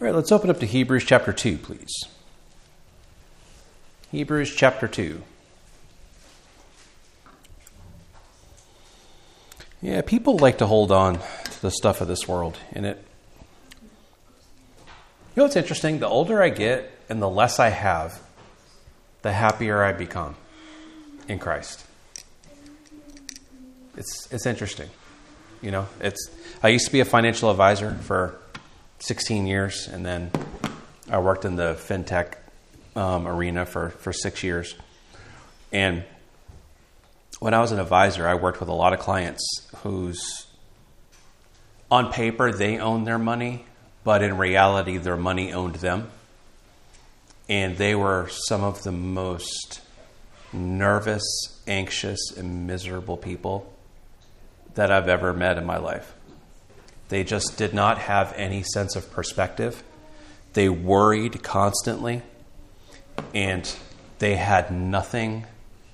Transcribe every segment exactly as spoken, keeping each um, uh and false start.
All right, let's open up to Hebrews chapter two, please. Hebrews chapter two. Yeah, people like to hold on to the stuff of this world, and it... You know what's interesting? The older I get and the less I have, the happier I become in Christ. It's it's interesting. You know, it's I used to be a financial advisor for sixteen years, and then I worked in the fintech um, arena for, for six years. And when I was an advisor, I worked with a lot of clients whose, on paper, they owned their money, but in reality, their money owned them. And they were some of the most nervous, anxious, and miserable people that I've ever met in my life. They just did not have any sense of perspective. They worried constantly, and they had nothing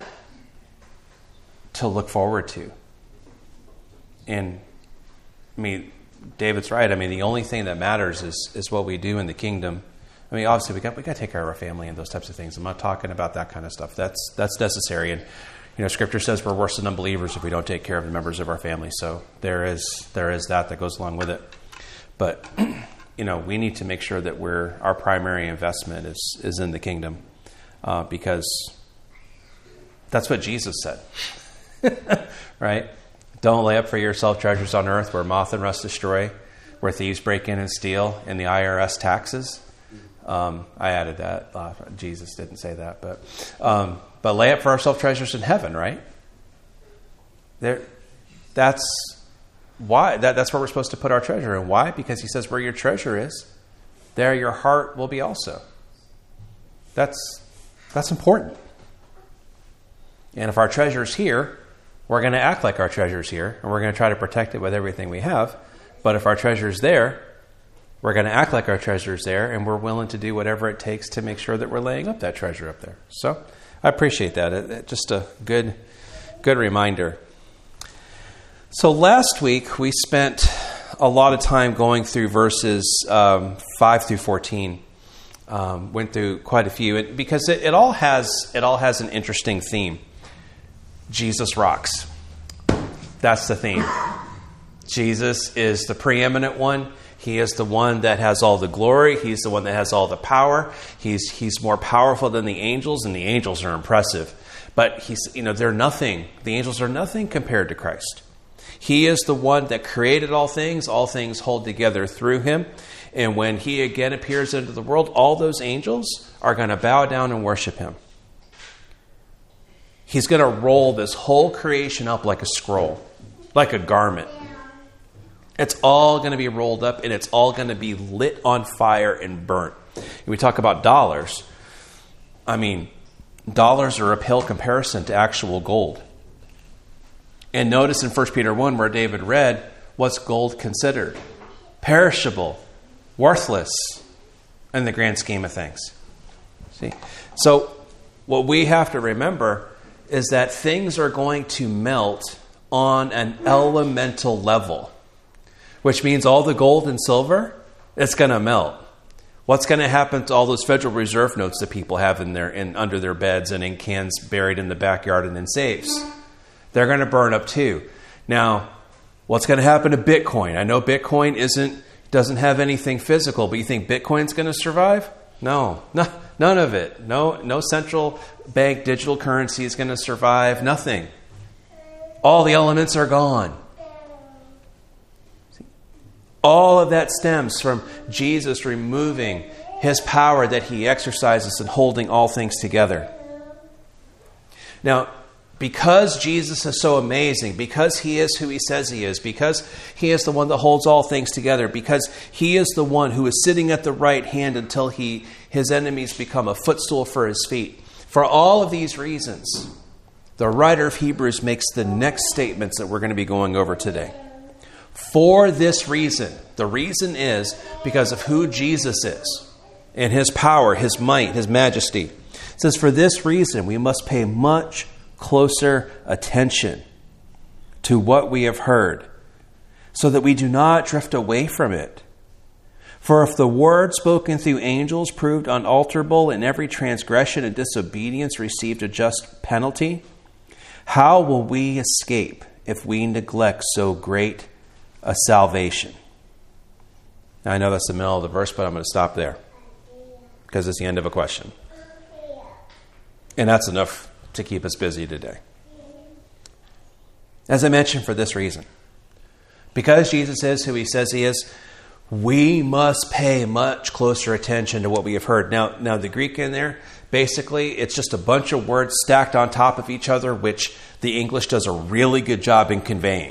to look forward to. And I mean, David's right. I mean, the only thing that matters is is what we do in the kingdom. I mean, obviously, we got we got to take care of our family and those types of things. I'm not talking about that kind of stuff. That's that's necessary. And you know, Scripture says we're worse than unbelievers if we don't take care of the members of our family. So there is there is that that goes along with it. But you know, we need to make sure that we're our primary investment is is in the kingdom, uh, because that's what Jesus said, right? Don't lay up for yourself treasures on earth where moth and rust destroy, where thieves break in and steal, and the I R S taxes. Um, I added that. Uh, Jesus didn't say that, but um, but lay up for ourselves treasures in heaven, right? There, that's why. That, that's where we're supposed to put our treasure. And why? Because he says, "Where your treasure is, there your heart will be also." That's that's important. And if our treasure is here, we're going to act like our treasure is here, and we're going to try to protect it with everything we have. But if our treasure is there, we're going to act like our treasure is there, and we're willing to do whatever it takes to make sure that we're laying up that treasure up there. So I appreciate that. It, it, just a good, good reminder. So last week we spent a lot of time going through verses um, five through fourteen. Um, went through quite a few it, because it, it all has it all has an interesting theme. Jesus rocks. That's the theme. Jesus is the preeminent one. He is the one that has all the glory. He's the one that has all the power. He's he's more powerful than the angels, and the angels are impressive. But he's you know they're nothing. The angels are nothing compared to Christ. He is the one that created all things. All things hold together through him. And when he again appears into the world, all those angels are going to bow down and worship him. He's going to roll this whole creation up like a scroll, like a garment. It's all going to be rolled up, and it's all going to be lit on fire and burnt. And we talk about dollars. I mean, dollars are a pale comparison to actual gold. And notice in First Peter one where David read, what's gold considered? Perishable, worthless in the grand scheme of things. See? So what we have to remember is that things are going to melt on an elemental level, which means all the gold and silver, it's going to melt. What's going to happen to all those Federal Reserve notes that people have in their in under their beds and in cans buried in the backyard and in safes? They're going to burn up too. Now, what's going to happen to Bitcoin? I know Bitcoin isn't doesn't have anything physical, but you think Bitcoin's going to survive? No, no, none of it. No, no central bank digital currency is going to survive. Nothing. All the elements are gone. All of that stems from Jesus removing his power that he exercises in holding all things together. Now, because Jesus is so amazing, because he is who he says he is, because he is the one that holds all things together, because he is the one who is sitting at the right hand until he his enemies become a footstool for his feet. For all of these reasons, the writer of Hebrews makes the next statements that we're going to be going over today. For this reason, the reason is because of who Jesus is and his power, his might, his majesty. It says, for this reason, we must pay much closer attention to what we have heard, so that we do not drift away from it. For if the word spoken through angels proved unalterable, and every transgression and disobedience received a just penalty, how will we escape if we neglect so great a salvation? Now, I know that's the middle of the verse, but I'm going to stop there because it's the end of a question. And that's enough to keep us busy today. As I mentioned, for this reason. Because Jesus is who he says he is, we must pay much closer attention to what we have heard. Now, now the Greek in there, basically, it's just a bunch of words stacked on top of each other, which the English does a really good job in conveying.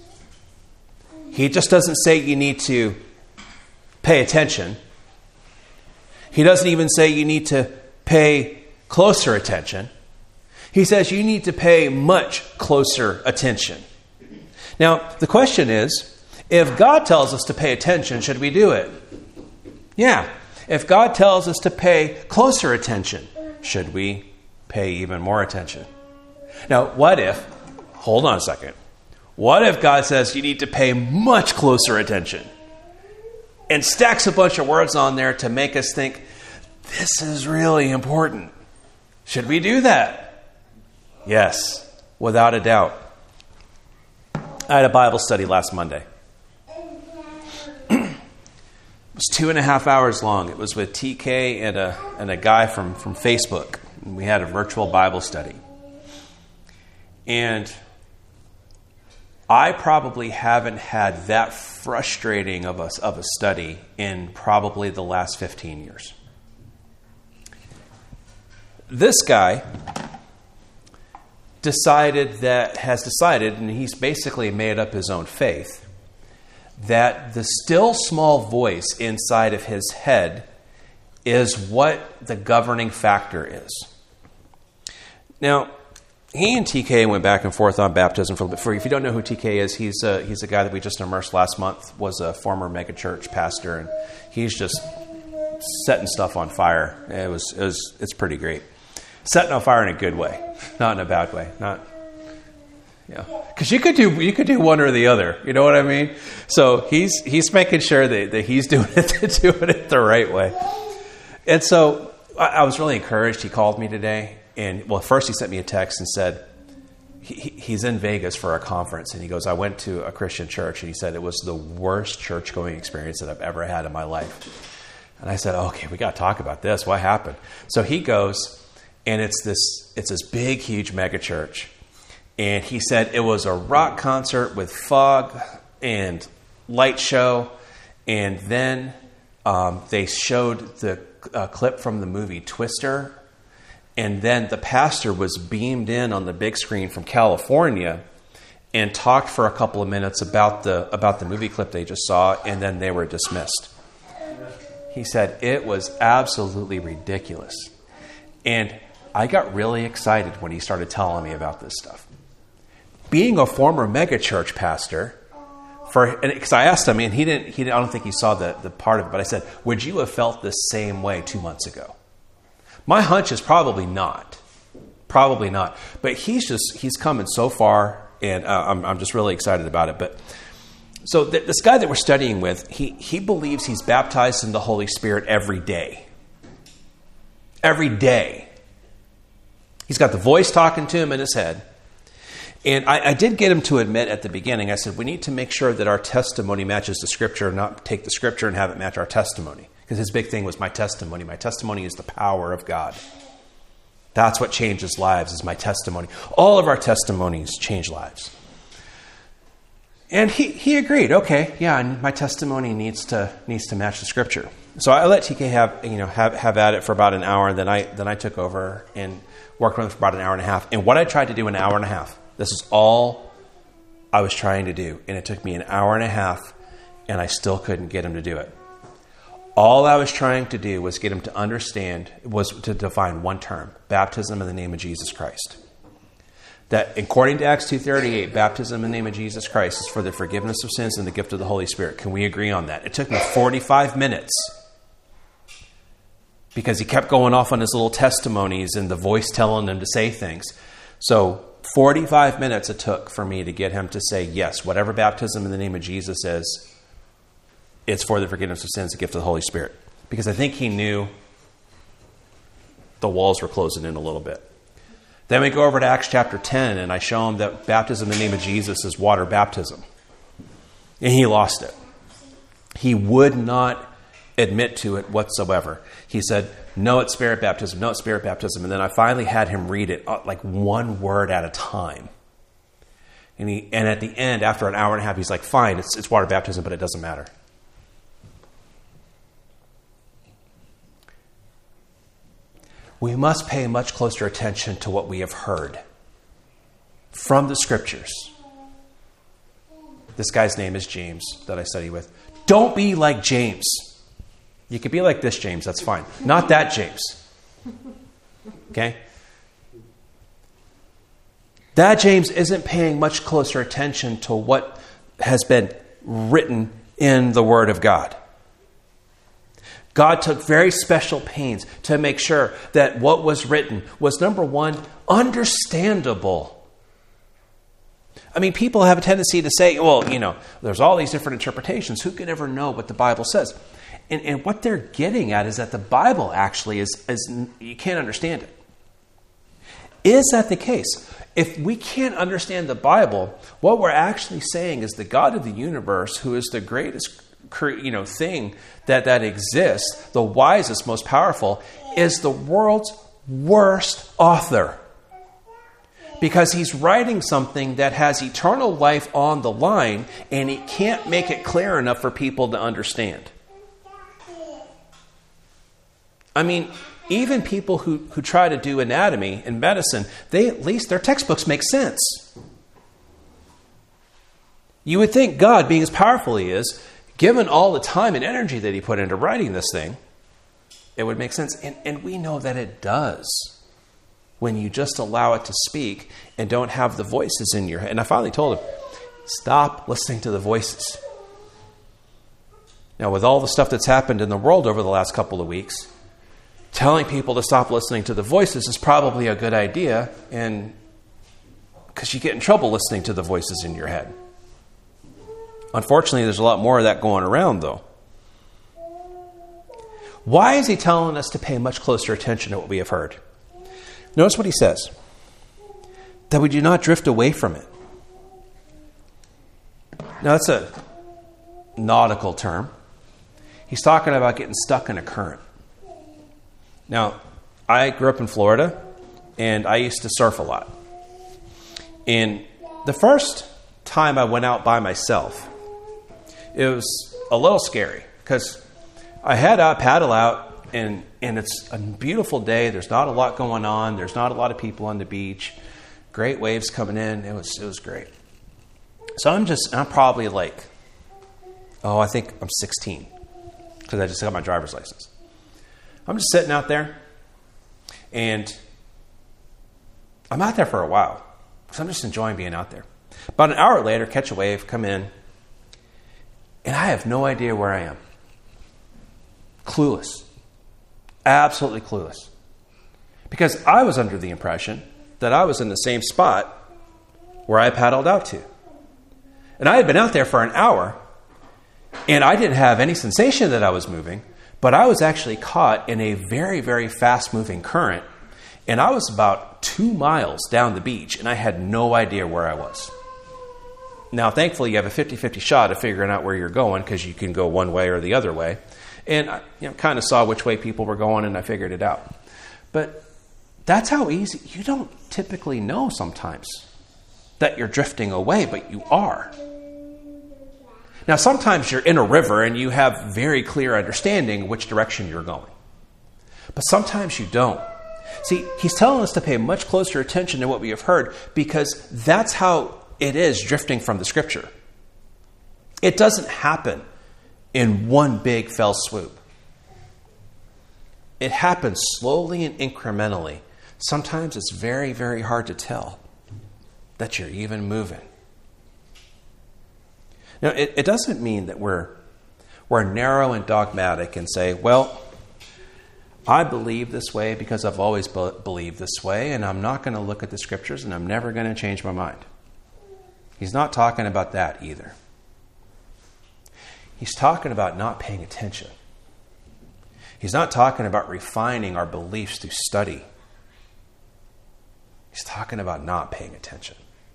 He just doesn't say you need to pay attention. He doesn't even say you need to pay closer attention. He says you need to pay much closer attention. Now, the question is, if God tells us to pay attention, should we do it? Yeah. If God tells us to pay closer attention, should we pay even more attention? Now, what if, hold on a second, what if God says you need to pay much closer attention and stacks a bunch of words on there to make us think, this is really important? Should we do that? Yes, without a doubt. I had a Bible study last Monday. It was two and a half hours long. It was with T K and a and a guy from, from Facebook. And we had a virtual Bible study. And I probably haven't had that frustrating of a, of a study in probably the last fifteen years. This guy decided that, has decided, and he's basically made up his own faith, that the still small voice inside of his head is what the governing factor is. Now, he and T K went back and forth on baptism for a little bit. If you don't know who T K is, he's a, he's a guy that we just immersed last month, was a former megachurch pastor, and he's just setting stuff on fire. It was, it was it's pretty great. Setting on fire in a good way, not in a bad way. Not, yeah, because you could do you could do one or the other. You know what I mean? So he's he's making sure that, that he's doing it doing it the right way. And so I, I was really encouraged. He called me today, and well, first he sent me a text and said he, he's in Vegas for a conference, and he goes, I went to a Christian church, and he said it was the worst church going experience that I've ever had in my life. And I said, okay, we got to talk about this. What happened? So he goes. And it's this it's this big, huge mega church. And he said it was a rock concert with fog and light show. And then um, they showed the uh, clip from the movie Twister. And then the pastor was beamed in on the big screen from California and talked for a couple of minutes about the about the movie clip they just saw. And then they were dismissed. He said it was absolutely ridiculous. And I got really excited when he started telling me about this stuff. Being a former megachurch pastor, for because I asked him, and he didn't. He didn't, I don't think he saw the, the part of it. But I said, "Would you have felt the same way two months ago?" My hunch is probably not, probably not. But he's just he's coming so far, and uh, I'm I'm just really excited about it. But so th- this guy that we're studying with, he he believes he's baptized in the Holy Spirit every day. Every day. He's got the voice talking to him in his head. And I, I did get him to admit at the beginning, I said, we need to make sure that our testimony matches the Scripture, not take the Scripture and have it match our testimony. Because his big thing was my testimony. My testimony is the power of God. That's what changes lives, is my testimony. All of our testimonies change lives. And he, he agreed, okay, yeah, and my testimony needs to needs to match the Scripture. So I let T K have you know have, have at it for about an hour, and then I then I took over and worked with him for about an hour and a half. And what I tried to do in an hour and a half, this is all I was trying to do. And it took me an hour and a half, and I still couldn't get him to do it. All I was trying to do was get him to understand, was to define one term, baptism in the name of Jesus Christ. That according to Acts two thirty-eight, baptism in the name of Jesus Christ is for the forgiveness of sins and the gift of the Holy Spirit. Can we agree on that? It took me forty-five minutes. Because he kept going off on his little testimonies and the voice telling him to say things. So forty-five minutes it took for me to get him to say, yes, whatever baptism in the name of Jesus is, it's for the forgiveness of sins, the gift of the Holy Spirit. Because I think he knew the walls were closing in a little bit. Then we go over to Acts chapter ten, and I show him that baptism in the name of Jesus is water baptism. And he lost it. He would not admit to it whatsoever. He said, no, it's spirit baptism, no, it's spirit baptism. And then I finally had him read it like one word at a time. And he, and at the end, after an hour and a half, he's like, fine, it's, it's water baptism, but it doesn't matter. We must pay much closer attention to what we have heard from the Scriptures. This guy's name is James that I study with. Don't be like James. You could be like this James, that's fine. Not that James. Okay? That James isn't paying much closer attention to what has been written in the Word of God. God took very special pains to make sure that what was written was, number one, understandable. I mean, people have a tendency to say, well, you know, there's all these different interpretations. Who can ever know what the Bible says? And, and what they're getting at is that the Bible actually is, is, you can't understand it. Is that the case? If we can't understand the Bible, what we're actually saying is the God of the universe, who is the greatest you know, thing that, that exists, the wisest, most powerful, is the world's worst author. Because he's writing something that has eternal life on the line, and he can't make it clear enough for people to understand. I mean, even people who, who try to do anatomy and medicine, they at least their textbooks make sense. You would think God, being as powerful he is, given all the time and energy that he put into writing this thing, it would make sense. And, and we know that it does when you just allow it to speak and don't have the voices in your head. And I finally told him, stop listening to the voices. Now, with all the stuff that's happened in the world over the last couple of weeks, telling people to stop listening to the voices is probably a good idea, and because you get in trouble listening to the voices in your head. Unfortunately, there's a lot more of that going around, though. Why is he telling us to pay much closer attention to what we have heard? Notice what he says. That we do not drift away from it. Now, that's a nautical term. He's talking about getting stuck in a current. Now, I grew up in Florida, and I used to surf a lot. And the first time I went out by myself, it was a little scary because I head out, paddle out, and, and it's a beautiful day. There's not a lot going on. There's not a lot of people on the beach. Great waves coming in. It was it was great. So I'm just, I'm probably like, oh, I think I'm sixteen because I just got my driver's license. I'm just sitting out there, and I'm out there for a while because I'm just enjoying being out there. About an hour later, catch a wave, come in, and I have no idea where I am. Clueless. Absolutely clueless. Because I was under the impression that I was in the same spot where I paddled out to. And I had been out there for an hour, and I didn't have any sensation that I was moving, but I was actually caught in a very, very fast-moving current, and I was about two miles down the beach, and I had no idea where I was. Now, thankfully, you have a fifty-fifty shot of figuring out where you're going because you can go one way or the other way. And I you know, kind of saw which way people were going, and I figured it out. But that's how easy. You don't typically know sometimes that you're drifting away, but you are. Now, sometimes you're in a river and you have very clear understanding which direction you're going. But sometimes you don't. See, he's telling us to pay much closer attention to what we have heard because that's how it is drifting from the Scripture. It doesn't happen in one big fell swoop. It happens slowly and incrementally. Sometimes it's very, very hard to tell that you're even moving. Now, it, it doesn't mean that we're, we're narrow and dogmatic and say, well, I believe this way because I've always be- believed this way, and I'm not going to look at the Scriptures, and I'm never going to change my mind. He's not talking about that either. He's talking about not paying attention. He's not talking about refining our beliefs through study. He's talking about not paying attention.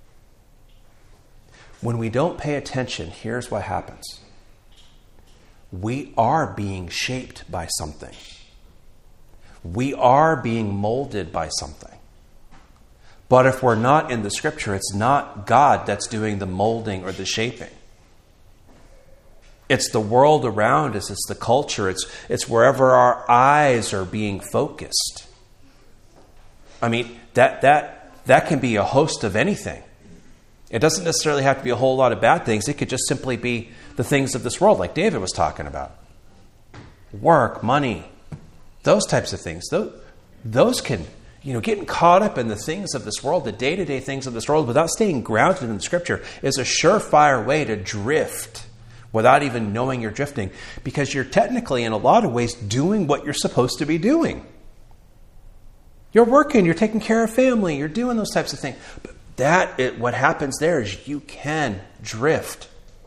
When we don't pay attention, here's what happens. We are being shaped by something. We are being molded by something. But if we're not in the Scripture, it's not God that's doing the molding or the shaping. It's the world around us. It's the culture. It's, it's wherever our eyes are being focused. I mean, that, that, that can be a host of anything. It doesn't necessarily have to be a whole lot of bad things. It could just simply be the things of this world, like David was talking about. Work, money, those types of things. Those, those can, you know, getting caught up in the things of this world, the day-to-day things of this world, without staying grounded in the Scripture is a surefire way to drift without even knowing you're drifting, because you're technically, in a lot of ways, doing what you're supposed to be doing. You're working, you're taking care of family, you're doing those types of things. But that, it, what happens there is you can drift.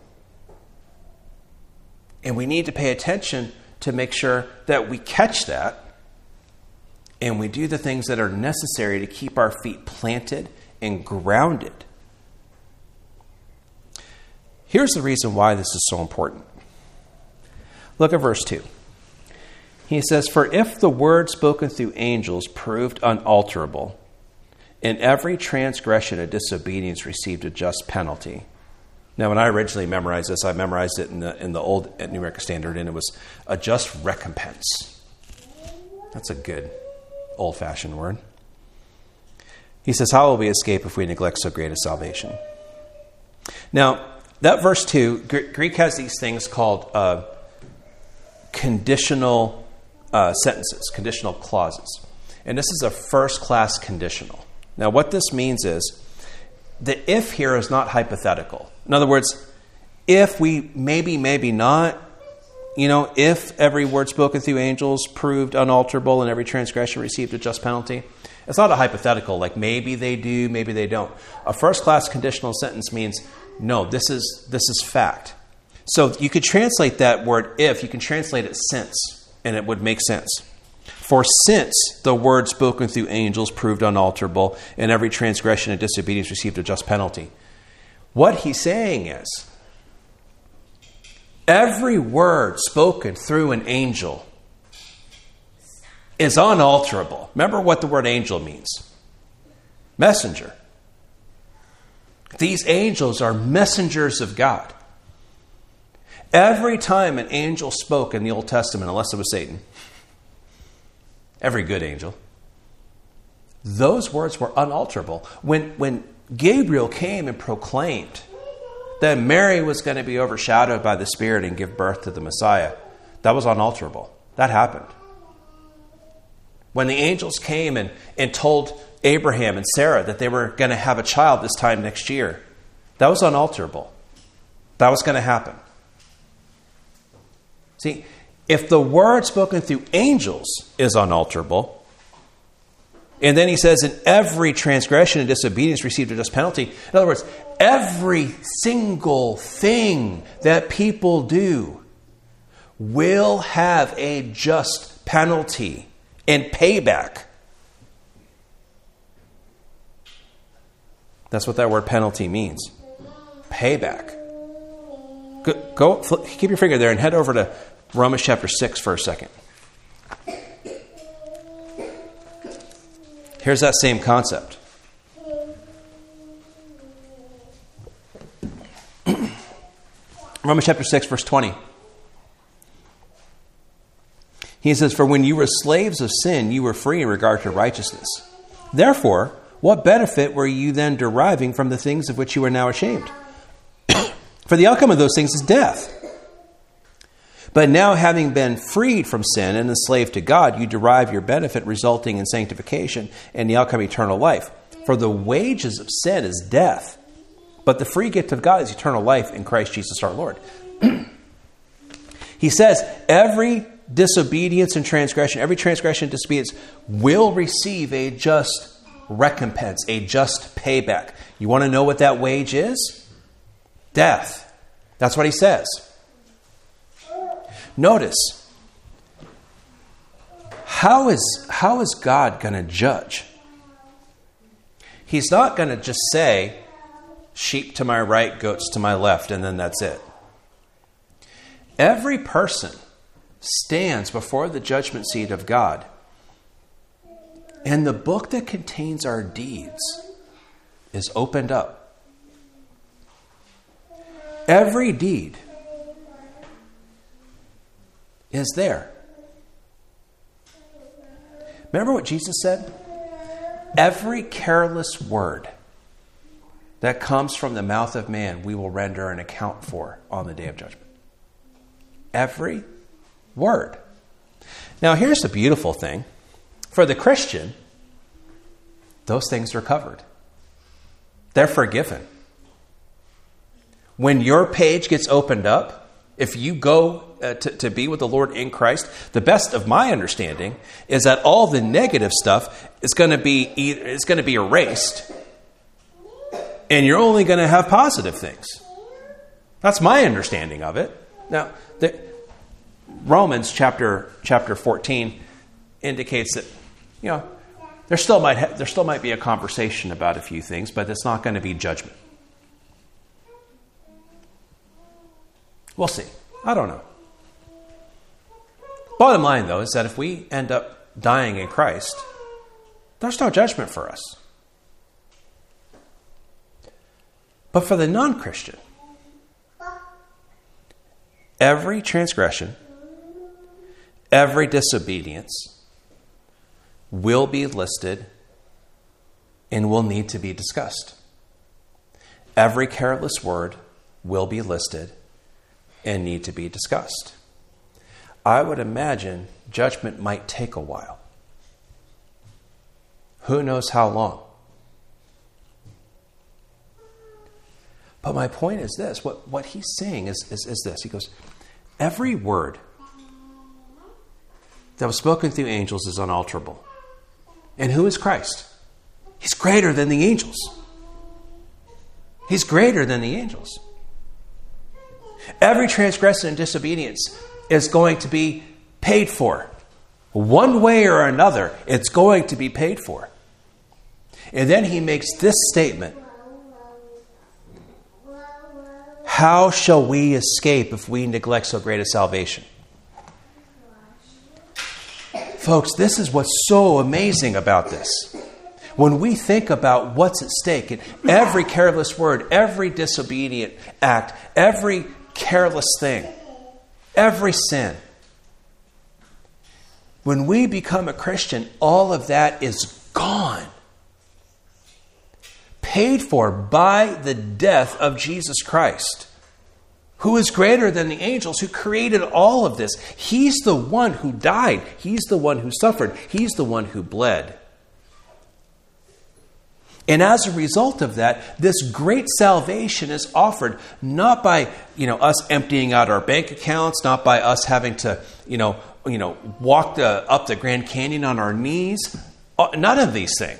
And we need to pay attention to make sure that we catch that and we do the things that are necessary to keep our feet planted and grounded. Here's the reason why this is so important. Look at verse two. He says, "For if the word spoken through angels proved unalterable, in every transgression and disobedience received a just penalty." Now, when I originally memorized this, I memorized it in the in the old New American Standard, and it was a just recompense. That's a good old-fashioned word. He says, "How will we escape if we neglect so great a salvation?" Now, that verse two, Greek has these things called uh, conditional uh, sentences, conditional clauses. And this is a first-class conditional. Now, what this means is the if here is not hypothetical. In other words, if we maybe, maybe not, you know, if every word spoken through angels proved unalterable and every transgression received a just penalty, it's not a hypothetical, like maybe they do, maybe they don't. A first-class conditional sentence means, no, this is this is fact. So you could translate that word if, you can translate it since, and it would make sense. For since the word spoken through angels proved unalterable, and every transgression and disobedience received a just penalty. What he's saying is, every word spoken through an angel is unalterable. Remember what the word angel means. Messenger. These angels are messengers of God. Every time an angel spoke in the Old Testament, unless it was Satan, every good angel, those words were unalterable. When, when Gabriel came and proclaimed that Mary was going to be overshadowed by the Spirit and give birth to the Messiah, that was unalterable. That happened. When the angels came and, and told Abraham and Sarah that they were going to have a child this time next year, that was unalterable. That was going to happen. See, if the word spoken through angels is unalterable, and then he says, in every transgression and disobedience received a just penalty. In other words, every single thing that people do will have a just penalty and payback. That's what that word penalty means. Payback. Go, go flip, keep your finger there and head over to Romans chapter six for a second. Here's that same concept. Romans chapter six, verse twenty. He says, "For when you were slaves of sin, you were free in regard to righteousness. Therefore, what benefit were you then deriving from the things of which you are now ashamed? For the outcome of those things is death. But now, having been freed from sin and enslaved to God, you derive your benefit resulting in sanctification and the outcome eternal life. For the wages of sin is death, but the free gift of God is eternal life in Christ Jesus our Lord." He says every disobedience and transgression, every transgression and disobedience will receive a just recompense, a just payback. You want to know what that wage is? Death. That's what he says. Notice, how is, how is God going to judge? He's not going to just say, sheep to my right, goats to my left, and then that's it. Every person stands before the judgment seat of God. And the book that contains our deeds is opened up. Every deed is there. Remember what Jesus said? Every careless word that comes from the mouth of man, we will render an account for on the day of judgment. Every word. Now, here's the beautiful thing. For the Christian, those things are covered. They're forgiven. When your page gets opened up, if you go uh, to, to be with the Lord in Christ, the best of my understanding is that all the negative stuff is going to be is going to be erased, and you're only going to have positive things. That's my understanding of it. Now, the, Romans chapter chapter fourteen indicates that, you know, there still might ha- there still might be a conversation about a few things, but it's not going to be judgment. We'll see. I don't know. Bottom line, though, is that if we end up dying in Christ, there's no judgment for us. But for the non-Christian, every transgression, every disobedience will be listed and will need to be discussed. Every careless word will be listed and need to be discussed. I would imagine judgment might take a while. Who knows how long? But my point is this. What, what he's saying is, is, is this. He goes, every word that was spoken through angels is unalterable. And who is Christ? He's greater than the angels. He's greater than the angels. Every transgression and disobedience is going to be paid for. One way or another, it's going to be paid for. And then he makes this statement. How shall we escape if we neglect so great a salvation? Folks, this is what's so amazing about this. When we think about what's at stake in every careless word, every disobedient act, every careless thing, every sin. When we become a Christian, all of that is gone. Paid for by the death of Jesus Christ, who is greater than the angels, who created all of this. He's the one who died. He's the one who suffered. He's the one who bled. And as a result of that, this great salvation is offered not by, you know, us emptying out our bank accounts, not by us having to, you know, you know, walk the, up the Grand Canyon on our knees. None of these things.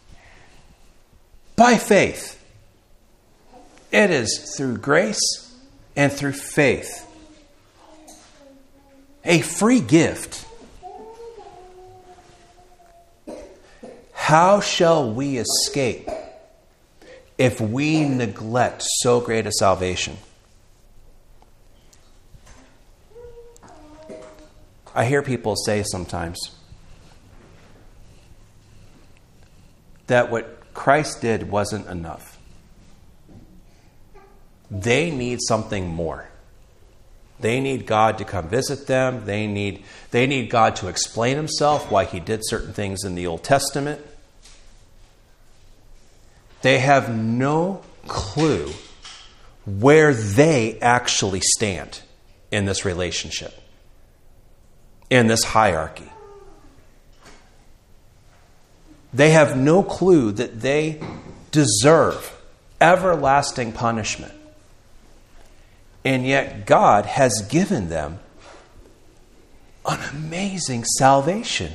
By faith. It is through grace and through faith. A free gift. How shall we escape if we neglect so great a salvation? I hear people say sometimes that what Christ did wasn't enough. They need something more. They need God to come visit them. They need, they need God to explain himself, why he did certain things in the Old Testament. They have no clue where they actually stand in this relationship, in this hierarchy. They have no clue that they deserve everlasting punishment. And yet God has given them an amazing salvation.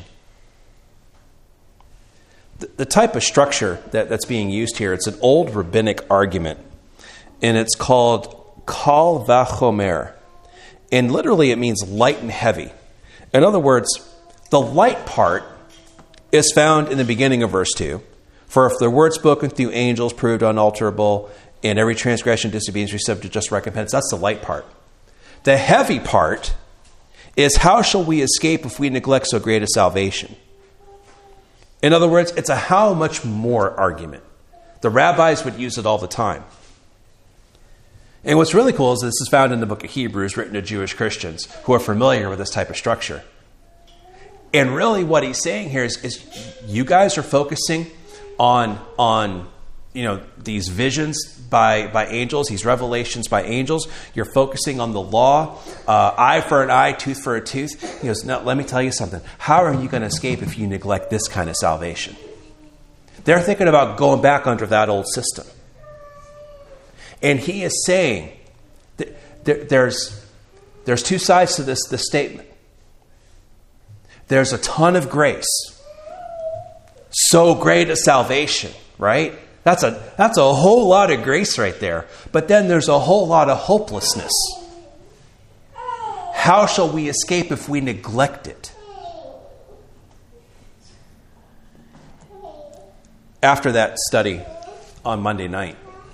The, the type of structure that, that's being used here, it's an old rabbinic argument. And it's called Kal Vachomer. And literally it means light and heavy. In other words, the light part is found in the beginning of verse two. For if the word spoken through angels proved unalterable, and every transgression, disobedience received to just recompense. That's the light part. The heavy part is how shall we escape if we neglect so great a salvation? In other words, it's a how much more argument. The rabbis would use it all the time. And what's really cool is this is found in the book of Hebrews, written to Jewish Christians who are familiar with this type of structure. And really what he's saying here is, is you guys are focusing on, on you know, these visions by, by angels, these revelations by angels. You're focusing on the law, uh, eye for an eye, tooth for a tooth. He goes, no, let me tell you something. How are you going to escape if you neglect this kind of salvation? They're thinking about going back under that old system. And he is saying that there, there's, there's two sides to this, this statement. There's a ton of grace. So great a salvation, right? That's a, that's a whole lot of grace right there. But then there's a whole lot of hopelessness. How shall we escape if we neglect it? After that study on Monday night,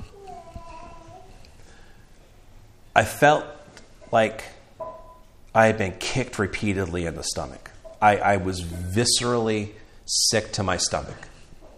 I felt like I had been kicked repeatedly in the stomach. I, I was viscerally sick to my stomach.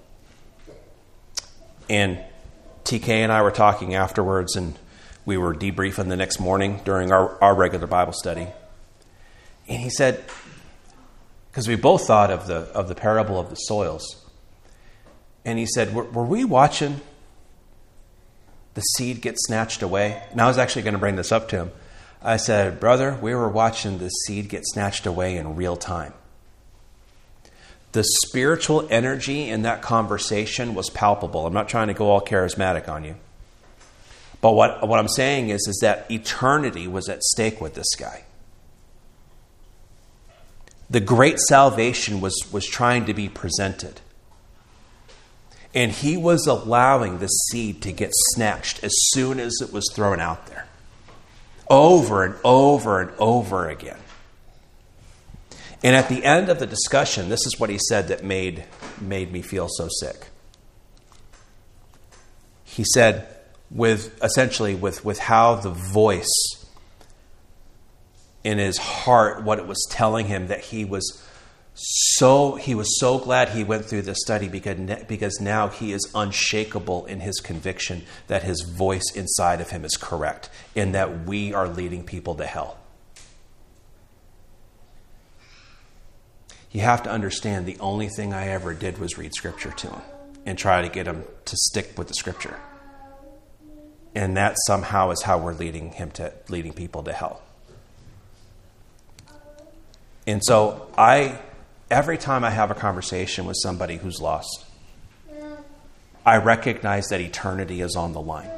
And T K and I were talking afterwards, and we were debriefing the next morning during our, our regular Bible study. And he said, because we both thought of the of the parable of the soils. And he said, were, were we watching the seed get snatched away? And I was actually going to bring this up to him. I said, brother, we were watching the seed get snatched away in real time. The spiritual energy in that conversation was palpable. I'm not trying to go all charismatic on you. But what, what I'm saying is, is that eternity was at stake with this guy. The great salvation was, was trying to be presented. And he was allowing the seed to get snatched as soon as it was thrown out there. Over and over and over again. And at the end of the discussion, this is what he said that made, made me feel so sick. He said, with essentially with, with how the voice in his heart, what it was telling him, that he was so he was so glad he went through this study because, because now he is unshakable in his conviction that his voice inside of him is correct and that we are leading people to hell. You have to understand the only thing I ever did was read Scripture to him and try to get him to stick with the Scripture. And that somehow is how we're leading him to leading people to hell. And so I, every time I have a conversation with somebody who's lost, I recognize that eternity is on the line.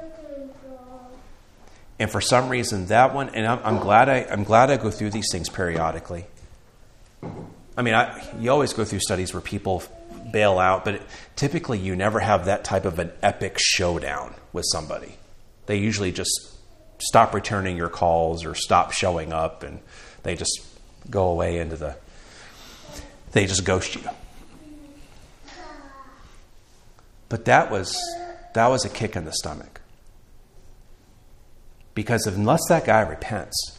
And for some reason, that one, and I'm, I'm glad I, I'm glad I go through these things periodically. I mean, I, you always go through studies where people bail out, but it, typically you never have that type of an epic showdown with somebody. They usually just stop returning your calls or stop showing up, and they just go away into the, they just ghost you. But that was, that was a kick in the stomach. Because unless that guy repents,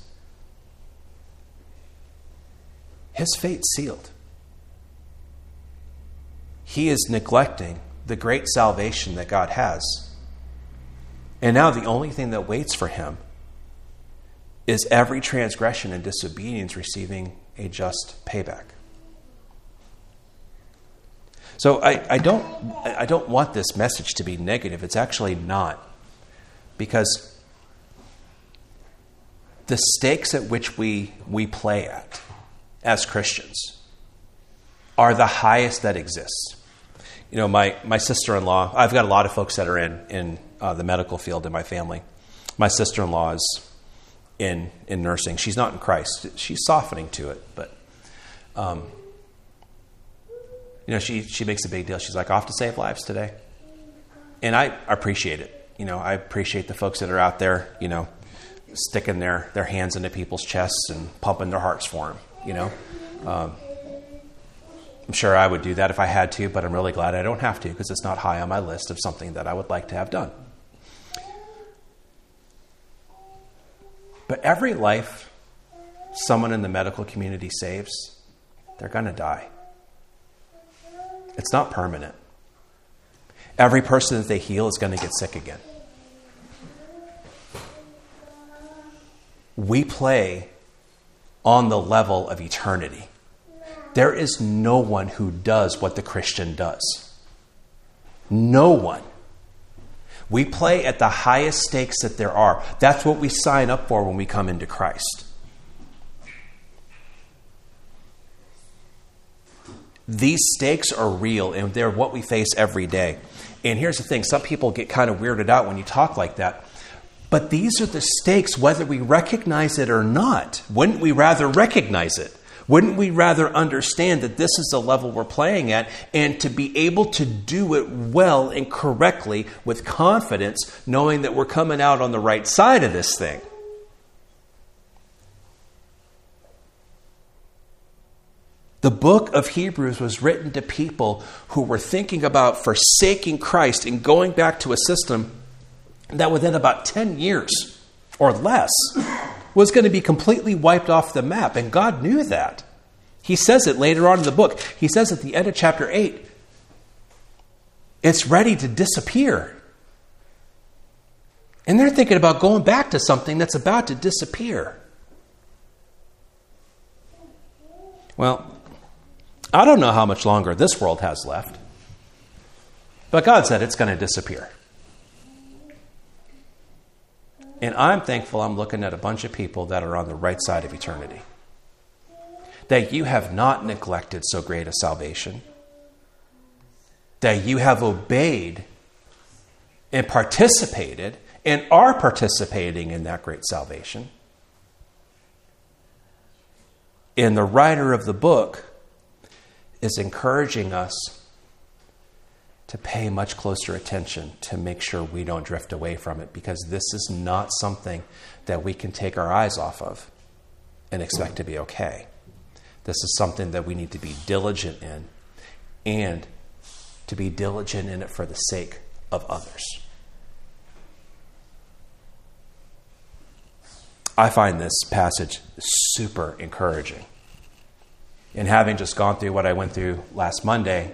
his fate's sealed. He is neglecting the great salvation that God has. And now the only thing that waits for him is every transgression and disobedience receiving a just payback. So I, I don't I don't want this message to be negative. It's actually not. Because the stakes at which we, we play at as Christians are the highest that exists. You know, my, my sister-in-law, I've got a lot of folks that are in, in uh, the medical field in my family. My sister-in-law is in, in nursing. She's not in Christ. She's softening to it, but, um, you know, she, she makes a big deal. She's like, off to save lives today. And I appreciate it. You know, I appreciate the folks that are out there, you know, sticking their, their hands into people's chests and pumping their hearts for them, you know. Um, I'm sure I would do that if I had to, but I'm really glad I don't have to because it's not high on my list of something that I would like to have done. But every life someone in the medical community saves, they're going to die. It's not permanent. Every person that they heal is going to get sick again. We play on the level of eternity. There is no one who does what the Christian does. No one. We play at the highest stakes that there are. That's what we sign up for when we come into Christ. These stakes are real, and they're what we face every day. And here's the thing. Some people get kind of weirded out when you talk like that. But these are the stakes whether we recognize it or not. Wouldn't we rather recognize it? Wouldn't we rather understand that this is the level we're playing at, and to be able to do it well and correctly with confidence, knowing that we're coming out on the right side of this thing? The book of Hebrews was written to people who were thinking about forsaking Christ and going back to a system that within about ten years or less was going to be completely wiped off the map. And God knew that. He says it later on in the book. He says at the end of chapter eight, it's ready to disappear. And they're thinking about going back to something that's about to disappear. Well, I don't know how much longer this world has left. But God said it's going to disappear. And I'm thankful I'm looking at a bunch of people that are on the right side of eternity. That you have not neglected so great a salvation. That you have obeyed and participated and are participating in that great salvation. And the writer of the book is encouraging us to pay much closer attention to make sure we don't drift away from it, because this is not something that we can take our eyes off of and expect to be okay. This is something that we need to be diligent in, and to be diligent in it for the sake of others. I find this passage super encouraging. And having just gone through what I went through last Monday,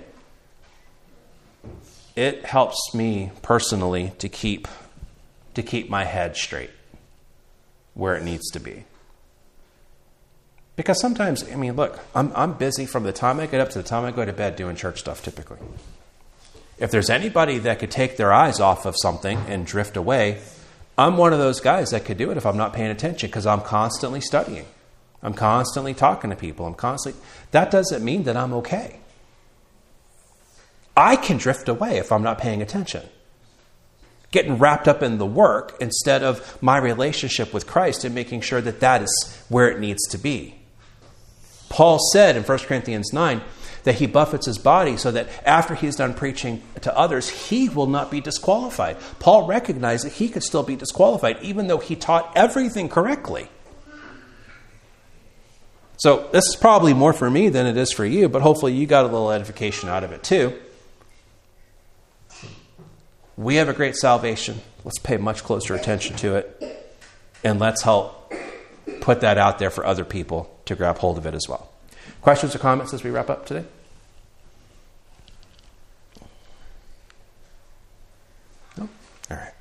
it helps me personally to keep to keep my head straight where it needs to be. Because sometimes, I mean, look, I'm I'm busy from the time I get up to the time I go to bed doing church stuff typically. If there's anybody that could take their eyes off of something and drift away, I'm one of those guys that could do it if I'm not paying attention, because I'm constantly studying. I'm constantly talking to people. I'm constantly. That doesn't mean that I'm okay. I can drift away if I'm not paying attention. Getting wrapped up in the work instead of my relationship with Christ and making sure that that is where it needs to be. Paul said in First Corinthians nine that he buffets his body so that after he's done preaching to others, he will not be disqualified. Paul recognized that he could still be disqualified even though he taught everything correctly. So this is probably more for me than it is for you, but hopefully you got a little edification out of it too. We have a great salvation. Let's pay much closer attention to it. And let's help put that out there for other people to grab hold of it as well. Questions or comments as we wrap up today? No? All right.